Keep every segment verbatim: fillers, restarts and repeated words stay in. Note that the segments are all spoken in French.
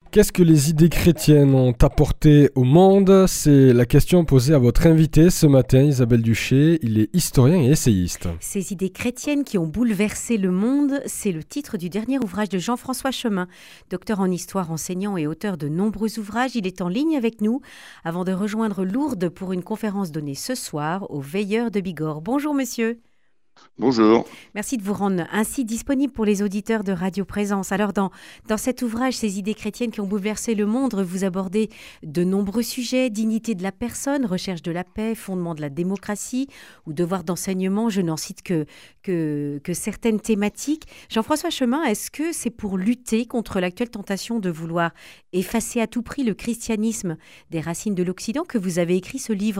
Qu'est-ce que les idées chrétiennes ont apporté au monde? C'est la question posée à votre invité ce matin, Isabelle Duché. Il est historien et essayiste. Ces idées chrétiennes qui ont bouleversé le monde, c'est le titre du dernier ouvrage de Jean-François Chemin. Docteur en histoire, enseignant et auteur de nombreux ouvrages, il est en ligne avec nous avant de rejoindre Lourdes pour une conférence donnée ce soir aux Veilleurs de Bigorre. Bonjour monsieur. Bonjour. Merci de vous rendre ainsi disponible pour les auditeurs de Radio Présence. Alors dans, dans cet ouvrage, ces idées chrétiennes qui ont bouleversé le monde, vous abordez de nombreux sujets, dignité de la personne, recherche de la paix, fondement de la démocratie ou devoir d'enseignement, je n'en cite que, que, que certaines thématiques. Jean-François Chemin, est-ce que c'est pour lutter contre l'actuelle tentation de vouloir effacer à tout prix le christianisme des racines de l'Occident que vous avez écrit ce livre ?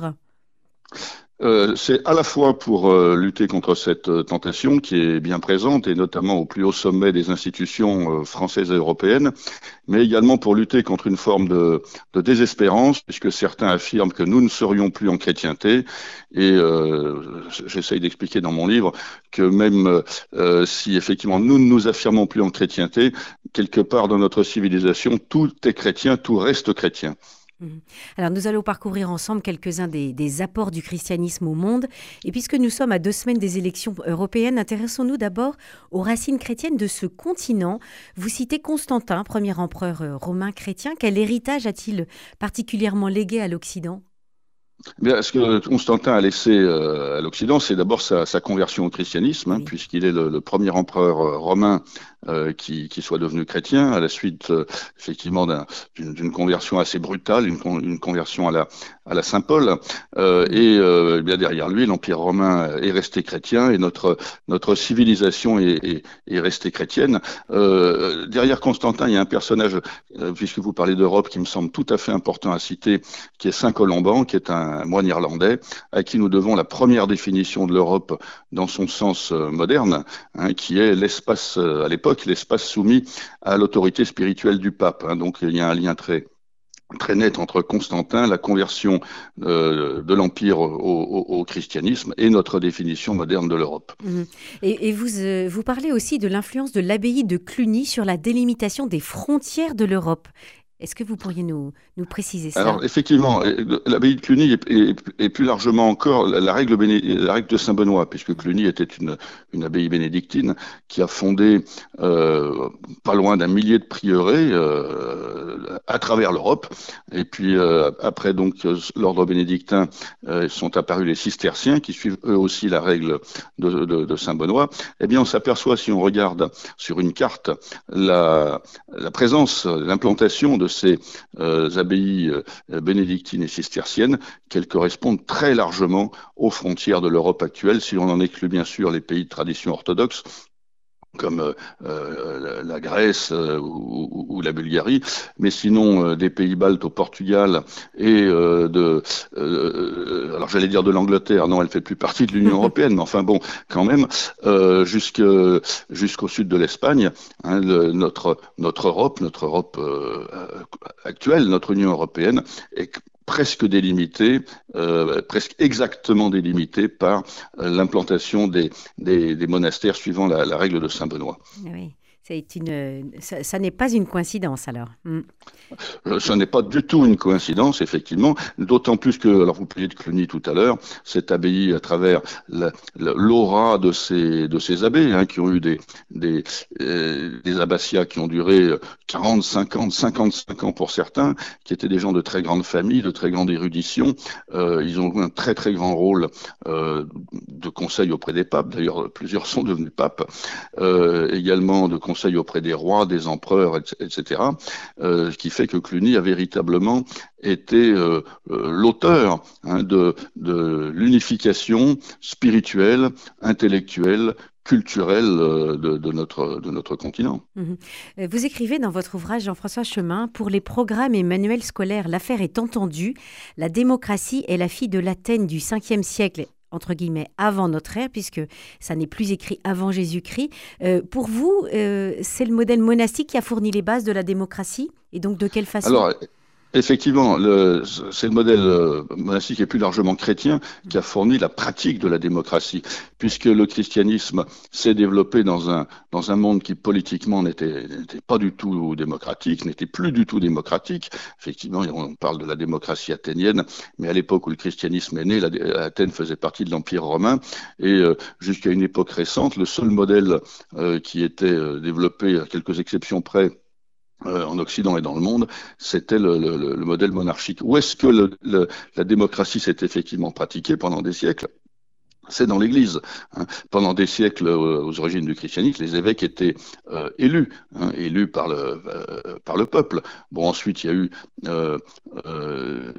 Euh, c'est à la fois pour euh, lutter contre cette euh, tentation qui est bien présente et notamment au plus haut sommet des institutions euh, françaises et européennes, mais également pour lutter contre une forme de, de désespérance puisque certains affirment que nous ne serions plus en chrétienté et euh, j'essaye d'expliquer dans mon livre que même euh, si effectivement nous ne nous affirmons plus en chrétienté, quelque part dans notre civilisation, tout est chrétien, tout reste chrétien. Alors nous allons parcourir ensemble quelques-uns des, des apports du christianisme au monde. Et puisque nous sommes à deux semaines des élections européennes, intéressons-nous d'abord aux racines chrétiennes de ce continent. Vous citez Constantin, premier empereur romain chrétien. Quel héritage a-t-il particulièrement légué à l'Occident ? Bien, ce que Constantin a laissé euh, à l'Occident, c'est d'abord sa, sa conversion au christianisme, hein, oui. puisqu'il est le, le premier empereur euh, romain euh, qui, qui soit devenu chrétien, à la suite euh, effectivement d'un, d'une, d'une conversion assez brutale, une, une conversion à la, à la Saint-Paul. Euh, et euh, bien derrière lui, l'Empire romain est resté chrétien et notre, notre civilisation est, est, est restée chrétienne. Euh, derrière Constantin, il y a un personnage, euh, puisque vous parlez d'Europe, qui me semble tout à fait important à citer, qui est Saint Colomban, qui est un un moine irlandais, à qui nous devons la première définition de l'Europe dans son sens euh, moderne, hein, qui est l'espace, euh, à l'époque, l'espace soumis à l'autorité spirituelle du pape. Hein. Donc il y a un lien très très net entre Constantin, la conversion euh, de l'Empire au, au, au christianisme et notre définition moderne de l'Europe. Mmh. Et, et vous, euh, vous parlez aussi de l'influence de l'abbaye de Cluny sur la délimitation des frontières de l'Europe. Est-ce que vous pourriez nous, nous préciser ça ? Alors, effectivement, l'abbaye de Cluny est, est, est plus largement encore la règle, béné, la règle de Saint-Benoît, puisque Cluny était une, une abbaye bénédictine qui a fondé euh, pas loin d'un millier de prieurés euh, à travers l'Europe. Et puis, euh, après, donc, l'ordre bénédictin, euh, sont apparus les cisterciens, qui suivent eux aussi la règle de, de, de Saint-Benoît. Eh bien, on s'aperçoit, si on regarde sur une carte, la, la présence, l'implantation de ces euh, abbayes euh, bénédictines et cisterciennes, qu'elles correspondent très largement aux frontières de l'Europe actuelle, si l'on en exclut bien sûr les pays de tradition orthodoxe, comme euh, euh, la Grèce euh, ou, ou la Bulgarie, mais sinon euh, des pays baltes au Portugal et euh, de, euh, alors j'allais dire de l'Angleterre, non, elle fait plus partie de l'Union européenne, mais enfin bon, quand même, euh, jusque, jusqu'au sud de l'Espagne, hein, le, notre notre Europe, notre Europe euh, actuelle, notre Union européenne est presque délimité, euh, presque exactement délimité par euh, l'implantation des, des, des monastères suivant la, la règle de Saint-Benoît. Oui, c'est une, ça, ça n'est pas une coïncidence alors. Mm. Ce n'est pas du tout une coïncidence, effectivement, d'autant plus que, alors vous parliez de Cluny tout à l'heure, cette abbaye, à travers la, la, l'aura de ces, de ces abbés, hein, qui ont eu des, des, euh, des abbatiats qui ont duré quarante, cinquante, cinquante-cinq ans pour certains, qui étaient des gens de très grande famille, de très grande érudition. Euh, ils ont eu un très très grand rôle euh, de conseil auprès des papes, d'ailleurs plusieurs sont devenus papes, euh, également de conseil auprès des rois, des empereurs, et cetera, euh, ce qui fait que Cluny a véritablement été euh, euh, l'auteur hein, de, de l'unification spirituelle, intellectuelle, culturelle euh, de, de, notre, de notre continent. Mmh. Vous écrivez dans votre ouvrage, Jean-François Chemin, pour les programmes et manuels scolaires, l'affaire est entendue, la démocratie est la fille de l'Athènes du cinquième siècle, entre guillemets, avant notre ère, puisque ça n'est plus écrit avant Jésus-Christ. Euh, pour vous, euh, c'est le modèle monastique qui a fourni les bases de la démocratie ? Et donc, de quelle façon ? Alors, Effectivement, le, c'est le modèle euh, monastique et plus largement chrétien qui a fourni la pratique de la démocratie, puisque le christianisme s'est développé dans un, dans un monde qui politiquement n'était, n'était pas du tout démocratique, n'était plus du tout démocratique. Effectivement, on parle de la démocratie athénienne, mais à l'époque où le christianisme est né, la, Athènes faisait partie de l'Empire romain, et euh, jusqu'à une époque récente, le seul modèle euh, qui était euh, développé, à quelques exceptions près, Euh, en Occident et dans le monde, c'était le, le, le modèle monarchique. Où est-ce que le, le, la démocratie s'est effectivement pratiquée pendant des siècles? C'est dans l'Église. Hein. Pendant des siècles, euh, aux origines du christianisme, les évêques étaient euh, élus, hein, élus par le, euh, par le peuple. Bon, ensuite, il y a eu, euh, euh,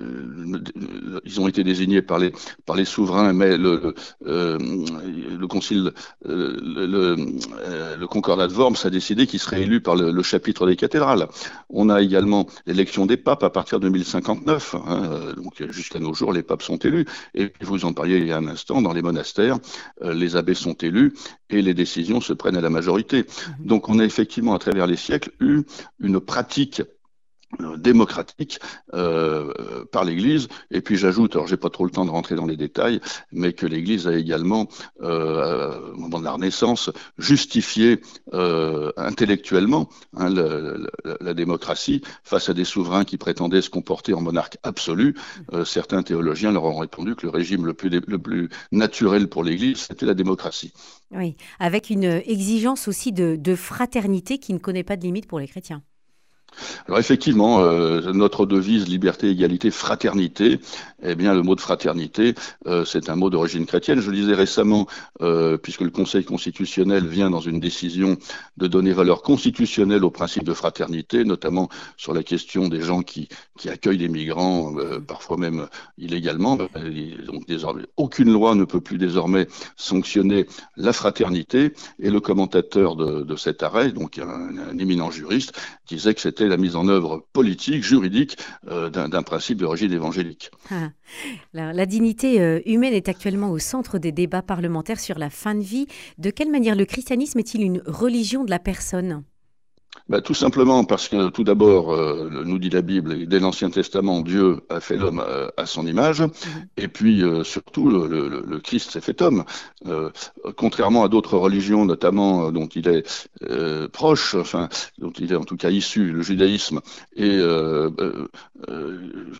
ils ont été désignés par les, par les souverains, mais le, le, euh, le concile, euh, le, le, euh, le concordat de Worms a décidé qu'ils seraient élus par le, le chapitre des cathédrales. On a également l'élection des papes à partir de mille cinquante-neuf. Hein, donc, jusqu'à nos jours, les papes sont élus. Et puis, vous en parliez il y a un instant, dans les monastères, Euh, les abbés sont élus et les décisions se prennent à la majorité. Donc on a effectivement à travers les siècles eu une pratique euh, démocratique euh, par l'Église. Et puis j'ajoute, alors j'ai pas trop le temps de rentrer dans les détails, mais que l'Église a également, euh, au moment de la Renaissance, justifié euh, intellectuellement hein, le, le, la démocratie face à des souverains qui prétendaient se comporter en monarque absolu. Euh, certains théologiens leur ont répondu que le régime le plus, le plus naturel pour l'Église, c'était la démocratie. Oui, avec une exigence aussi de, de fraternité qui ne connaît pas de limite pour les chrétiens. Alors effectivement, euh, notre devise liberté, égalité, fraternité, eh bien le mot de fraternité, euh, c'est un mot d'origine chrétienne. Je le disais récemment, euh, puisque le Conseil constitutionnel vient dans une décision de donner valeur constitutionnelle au principe de fraternité, notamment sur la question des gens qui, qui accueillent des migrants, euh, parfois même illégalement. Donc désormais, aucune loi ne peut plus désormais sanctionner la fraternité. Et le commentateur de, de cet arrêt, donc un, un éminent juriste, disait que c'était la mise en œuvre politique, juridique euh, d'un, d'un principe d'origine évangélique. Ah. La, la dignité euh, humaine est actuellement au centre des débats parlementaires sur la fin de vie. De quelle manière le christianisme est-il une religion de la personne ? Bah, tout simplement parce que tout d'abord, euh, nous dit la Bible, dès l'Ancien Testament, Dieu a fait l'homme à, à son image, mmh. et puis euh, surtout le, le, le Christ s'est fait homme. Euh, contrairement à d'autres religions, notamment euh, dont il est euh, proche, enfin dont il est en tout cas issu, le judaïsme et euh, euh,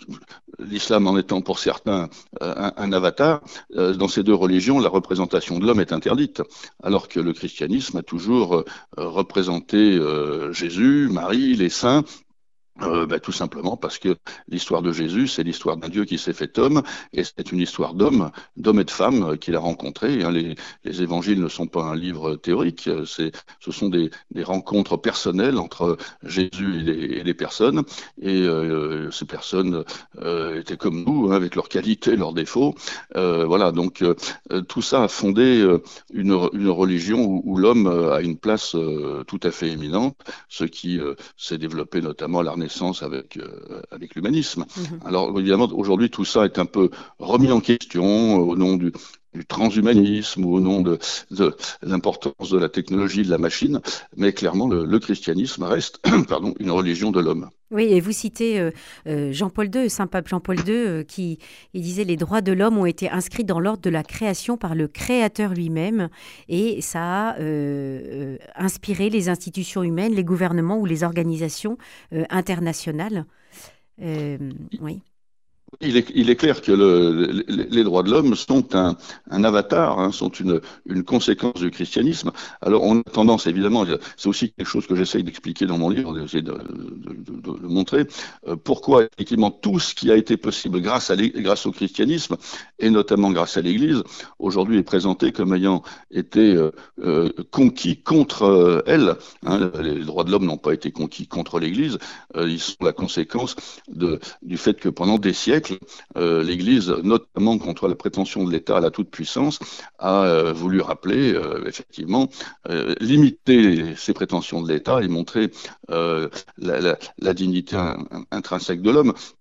l'islam en étant pour certains un, un avatar, euh, dans ces deux religions, la représentation de l'homme est interdite, alors que le christianisme a toujours euh, représenté euh, Jésus, Marie, les saints. Euh, bah, tout simplement parce que l'histoire de Jésus, c'est l'histoire d'un Dieu qui s'est fait homme, et c'est une histoire d'homme, d'homme et de femme euh, qu'il a rencontrés. Hein. Les, les évangiles ne sont pas un livre théorique, c'est, ce sont des, des rencontres personnelles entre Jésus et les, et les personnes, et euh, ces personnes euh, étaient comme nous, hein, avec leurs qualités, leurs défauts. Euh, voilà, donc euh, tout ça a fondé euh, une, une religion où, où l'homme a une place euh, tout à fait éminente, ce qui euh, s'est développé notamment à la Renaissance avec, euh, avec l'humanisme. Mmh. Alors évidemment, aujourd'hui, tout ça est un peu remis en question au nom du, du transhumanisme ou au nom de, de l'importance de la technologie, de la machine, mais clairement, le, le christianisme reste pardon, une religion de l'homme. Oui, et vous citez euh, euh, Jean-Paul deux, Saint-Pape Jean-Paul deux, euh, qui il disait « Les droits de l'homme ont été inscrits dans l'ordre de la création par le Créateur lui-même » et ça a euh, euh, inspiré les institutions humaines, les gouvernements ou les organisations euh, internationales. Euh, oui. Il est, il est clair que le, les, les droits de l'homme sont un, un avatar, hein, sont une, une conséquence du christianisme. Alors on a tendance, évidemment, c'est aussi quelque chose que j'essaye d'expliquer dans mon livre, d'essayer de, de, de, de, de montrer, euh, pourquoi effectivement tout ce qui a été possible grâce, à grâce au christianisme, et notamment grâce à l'Église, aujourd'hui est présenté comme ayant été euh, euh, conquis contre euh, elle. Hein. Les droits de l'homme n'ont pas été conquis contre l'Église, euh, ils sont la conséquence de, du fait que pendant des siècles, Euh, l'Église, notamment contre la prétention de l'État à la toute-puissance, a euh, voulu rappeler, euh, effectivement, euh, limiter ces prétentions de l'État et montrer euh, la, la, la dignité in, intrinsèque de l'homme.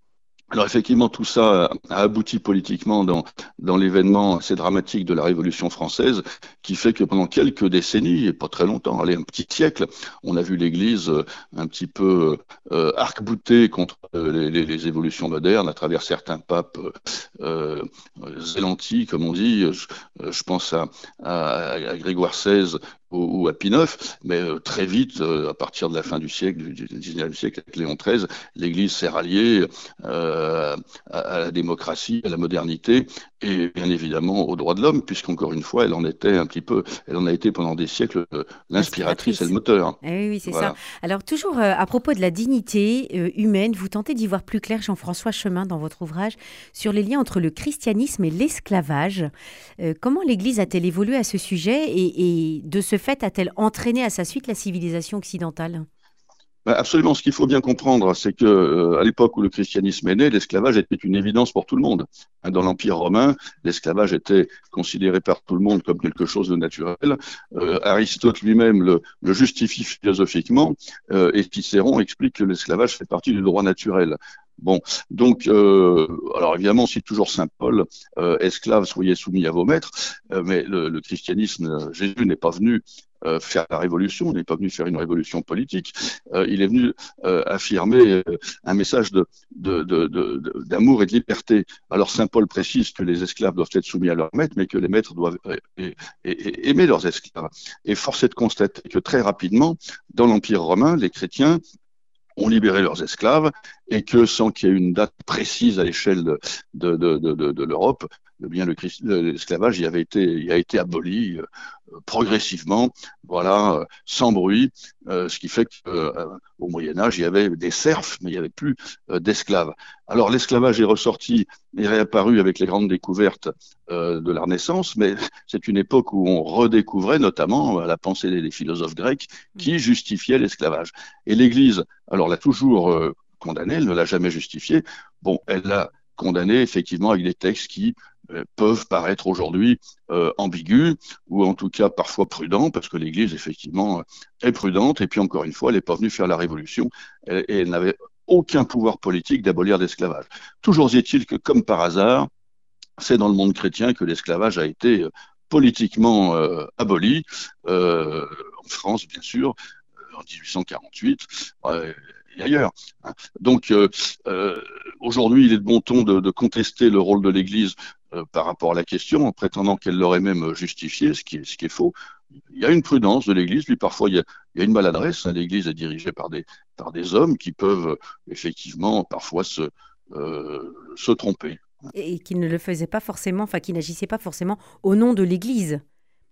Alors effectivement, tout ça a abouti politiquement dans, dans l'événement assez dramatique de la Révolution française, qui fait que pendant quelques décennies, et pas très longtemps, allez, un petit siècle, on a vu l'Église euh, un petit peu euh, arc-boutée contre euh, les, les, les évolutions modernes à travers certains papes euh, euh, zélantis, comme on dit. Je, je pense à, à, à Grégoire seize ou, ou à Pie neuf, mais euh, très vite, euh, à partir de la fin du siècle, du dix-neuvième siècle, avec Léon treize, l'Église s'est ralliée euh, à, à la démocratie, à la modernité et bien évidemment aux droits de l'homme, puisqu'encore une fois, elle en était un petit peu, elle en a été pendant des siècles euh, l'inspiratrice et le moteur. Eh oui, oui, c'est Voilà. ça. Alors, toujours euh, à propos de la dignité euh, humaine, vous tentez d'y voir plus clair, Jean-François Chemin, dans votre ouvrage, sur les liens entre le christianisme et l'esclavage. Euh, comment l'Église a-t-elle évolué à ce sujet et, et de ce fait a-t-elle entraîné à sa suite la civilisation occidentale? Ben, absolument, ce qu'il faut bien comprendre, c'est que euh, à l'époque où le christianisme est né, l'esclavage était une évidence pour tout le monde. Hein, dans l'Empire romain, l'esclavage était considéré par tout le monde comme quelque chose de naturel. Euh, Aristote lui-même le, le justifie philosophiquement, euh, et Cicéron explique que l'esclavage fait partie du droit naturel. Bon, donc, euh, alors évidemment, c'est toujours Saint Paul, euh, esclaves, soyez soumis à vos maîtres, euh, mais le, le christianisme, euh, Jésus n'est pas venu euh, faire la révolution, il n'est pas venu faire une révolution politique, euh, il est venu euh, affirmer euh, un message de, de, de, de, d'amour et de liberté. Alors Saint Paul précise que les esclaves doivent être soumis à leurs maîtres, mais que les maîtres doivent euh, et, et, aimer leurs esclaves. Et force est de constater que très rapidement, dans l'Empire romain, les chrétiens ont libéré leurs esclaves et que sans qu'il y ait une date précise à l'échelle de, de, de, de, de l'Europe, eh bien le Christ, l'esclavage y avait été, y a été aboli euh, progressivement, voilà, euh, sans bruit, euh, ce qui fait qu'au euh, Moyen Âge il y avait des serfs, mais il n'y avait plus euh, d'esclaves. Alors l'esclavage est ressorti et réapparu avec les grandes découvertes euh, de la Renaissance, mais c'est une époque où on redécouvrait notamment la pensée des philosophes grecs qui justifiaient l'esclavage. Et l'Église, alors l'a toujours euh, condamné, elle ne l'a jamais justifié. Bon, elle l'a condamné effectivement avec des textes qui euh, peuvent paraître aujourd'hui euh, ambigus ou en tout cas parfois prudents, parce que l'Église effectivement est prudente et puis encore une fois, elle n'est pas venue faire la révolution et, et elle n'avait aucun pouvoir politique d'abolir l'esclavage. Toujours est-il que comme par hasard, c'est dans le monde chrétien que l'esclavage a été euh, politiquement euh, aboli, euh, en France bien sûr, en dix-huit cent quarante-huit, euh, et ailleurs. Donc euh, euh, aujourd'hui, il est de bon ton de, de contester le rôle de l'Église euh, par rapport à la question, en prétendant qu'elle l'aurait même justifié, ce qui est, ce qui est faux. Il y a une prudence de l'Église, puis parfois il y a, il y a une maladresse. L'Église est dirigée par des, par des hommes qui peuvent effectivement parfois se, euh, se tromper. Et qui ne le faisaient pas forcément, enfin qui n'agissaient pas forcément au nom de l'Église.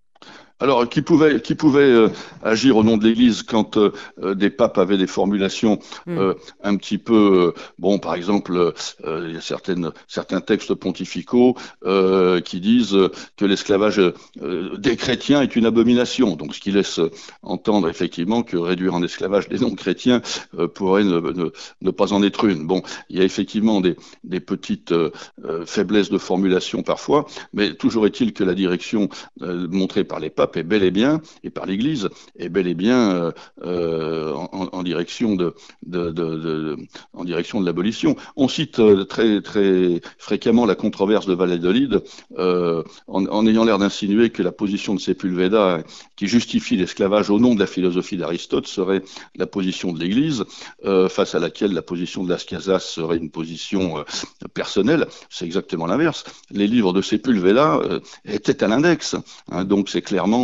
Alors, qui pouvait, qui pouvait euh, agir au nom de l'Église quand euh, des papes avaient des formulations euh, mm. un petit peu, euh, bon, par exemple, euh, il y a certaines, certains textes pontificaux euh, qui disent que l'esclavage euh, des chrétiens est une abomination. Donc, ce qui laisse entendre effectivement que réduire en esclavage des non-chrétiens euh, pourrait ne, ne, ne pas en être une. Bon, il y a effectivement des, des petites euh, faiblesses de formulation parfois, mais toujours est-il que la direction euh, montrée par les papes est bel et bien, et par l'Église, est bel et bien euh, euh, en, en direction de, de, de, de, en direction de l'abolition. On cite euh, très, très fréquemment la controverse de Valladolid, euh, en, en ayant l'air d'insinuer que la position de Sepulveda, qui justifie l'esclavage au nom de la philosophie d'Aristote, serait la position de l'Église, euh, face à laquelle la position de Las Casas serait une position euh, personnelle. C'est exactement l'inverse. Les livres de Sepulveda euh, étaient à l'index, hein, donc c'est clairement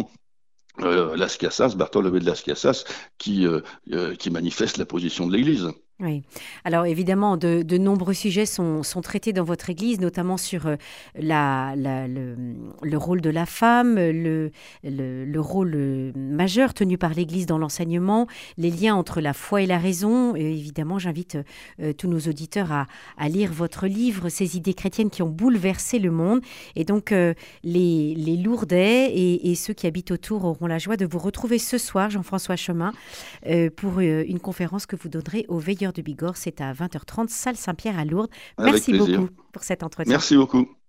Euh, Las Casas, Bartolomé de Las Casas, qui, euh, euh, qui manifeste la position de l'Église. Oui. Alors évidemment, de, de nombreux sujets sont, sont traités dans votre Église, notamment sur euh, la, la, le, le rôle de la femme, le, le, le rôle euh, majeur tenu par l'Église dans l'enseignement, les liens entre la foi et la raison. Et évidemment, j'invite euh, tous nos auditeurs à, à lire votre livre, Ces idées chrétiennes qui ont bouleversé le monde. Et donc, euh, les, les Lourdais et, et ceux qui habitent autour auront la joie de vous retrouver ce soir, Jean-François Chemin, euh, pour euh, une conférence que vous donnerez aux Veilleurs de Bigorre. C'est à vingt heures trente, salle Saint-Pierre à Lourdes. Merci beaucoup pour cet entretien. Merci beaucoup.